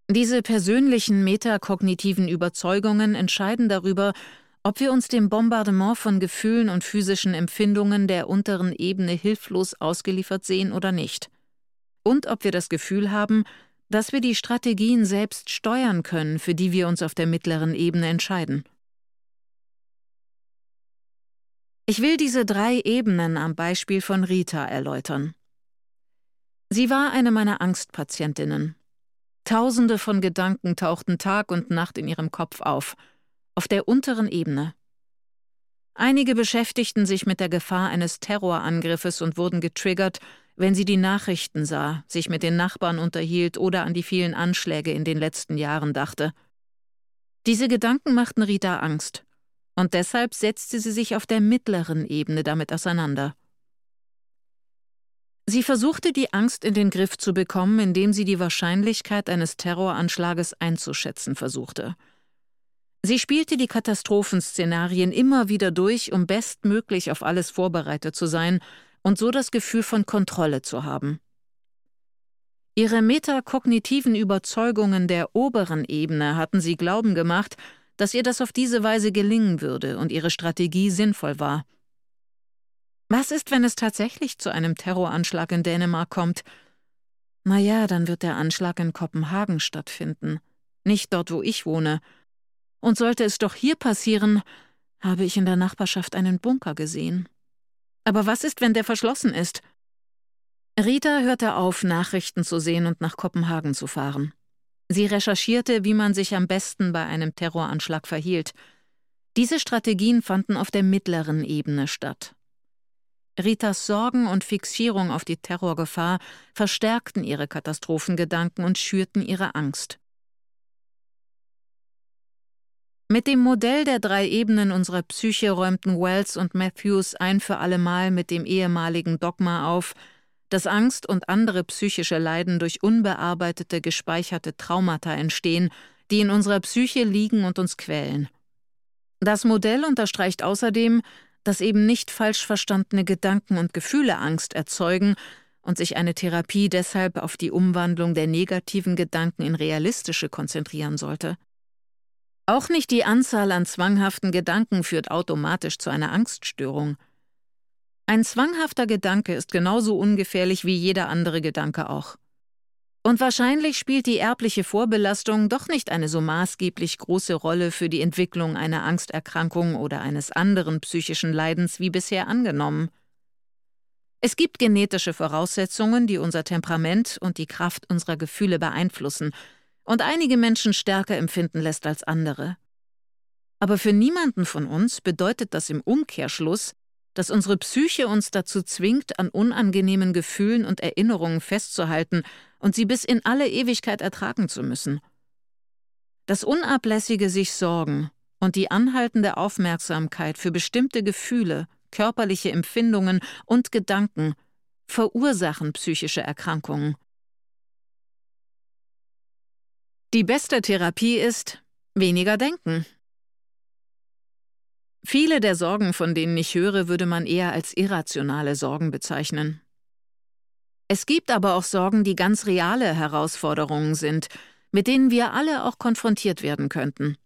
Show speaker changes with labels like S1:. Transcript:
S1: Diese persönlichen metakognitiven Überzeugungen entscheiden darüber, ob wir uns dem Bombardement von Gefühlen und physischen Empfindungen der unteren Ebene hilflos ausgeliefert sehen oder nicht. Und ob wir das Gefühl haben, dass wir die Strategien selbst steuern können, für die wir uns auf der mittleren Ebene entscheiden. Ich will diese 3 Ebenen am Beispiel von Rita erläutern. Sie war eine meiner Angstpatientinnen. Tausende von Gedanken tauchten Tag und Nacht in ihrem Kopf auf der unteren Ebene. Einige beschäftigten sich mit der Gefahr eines Terrorangriffes und wurden getriggert, wenn sie die Nachrichten sah, sich mit den Nachbarn unterhielt oder an die vielen Anschläge in den letzten Jahren dachte. Diese Gedanken machten Rita Angst, und deshalb setzte sie sich auf der mittleren Ebene damit auseinander. Sie versuchte, die Angst in den Griff zu bekommen, indem sie die Wahrscheinlichkeit eines Terroranschlages einzuschätzen versuchte. Sie spielte die Katastrophenszenarien immer wieder durch, um bestmöglich auf alles vorbereitet zu sein und so das Gefühl von Kontrolle zu haben. Ihre metakognitiven Überzeugungen der oberen Ebene hatten sie glauben gemacht, dass ihr das auf diese Weise gelingen würde und ihre Strategie sinnvoll war. Was ist, wenn es tatsächlich zu einem Terroranschlag in Dänemark kommt? Naja, dann wird der Anschlag in Kopenhagen stattfinden, nicht dort, wo ich wohne. Und sollte es doch hier passieren, habe ich in der Nachbarschaft einen Bunker gesehen. Aber was ist, wenn der verschlossen ist? Rita hörte auf, Nachrichten zu sehen und nach Kopenhagen zu fahren. Sie recherchierte, wie man sich am besten bei einem Terroranschlag verhielt. Diese Strategien fanden auf der mittleren Ebene statt. Ritas Sorgen und Fixierung auf die Terrorgefahr verstärkten ihre Katastrophengedanken und schürten ihre Angst. Mit dem Modell der 3 Ebenen unserer Psyche räumten Wells und Matthews ein für allemal mit dem ehemaligen Dogma auf, dass Angst und andere psychische Leiden durch unbearbeitete, gespeicherte Traumata entstehen, die in unserer Psyche liegen und uns quälen. Das Modell unterstreicht außerdem, dass eben nicht falsch verstandene Gedanken und Gefühle Angst erzeugen und sich eine Therapie deshalb auf die Umwandlung der negativen Gedanken in realistische konzentrieren sollte. Auch nicht die Anzahl an zwanghaften Gedanken führt automatisch zu einer Angststörung. Ein zwanghafter Gedanke ist genauso ungefährlich wie jeder andere Gedanke auch. Und wahrscheinlich spielt die erbliche Vorbelastung doch nicht eine so maßgeblich große Rolle für die Entwicklung einer Angsterkrankung oder eines anderen psychischen Leidens wie bisher angenommen. Es gibt genetische Voraussetzungen, die unser Temperament und die Kraft unserer Gefühle beeinflussen und einige Menschen stärker empfinden lässt als andere. Aber für niemanden von uns bedeutet das im Umkehrschluss, dass unsere Psyche uns dazu zwingt, an unangenehmen Gefühlen und Erinnerungen festzuhalten und sie bis in alle Ewigkeit ertragen zu müssen. Das unablässige sich Sorgen und die anhaltende Aufmerksamkeit für bestimmte Gefühle, körperliche Empfindungen und Gedanken verursachen psychische Erkrankungen. Die beste Therapie ist weniger denken. Viele der Sorgen, von denen ich höre, würde man eher als irrationale Sorgen bezeichnen. Es gibt aber auch Sorgen, die ganz reale Herausforderungen sind, mit denen wir alle auch konfrontiert werden könnten.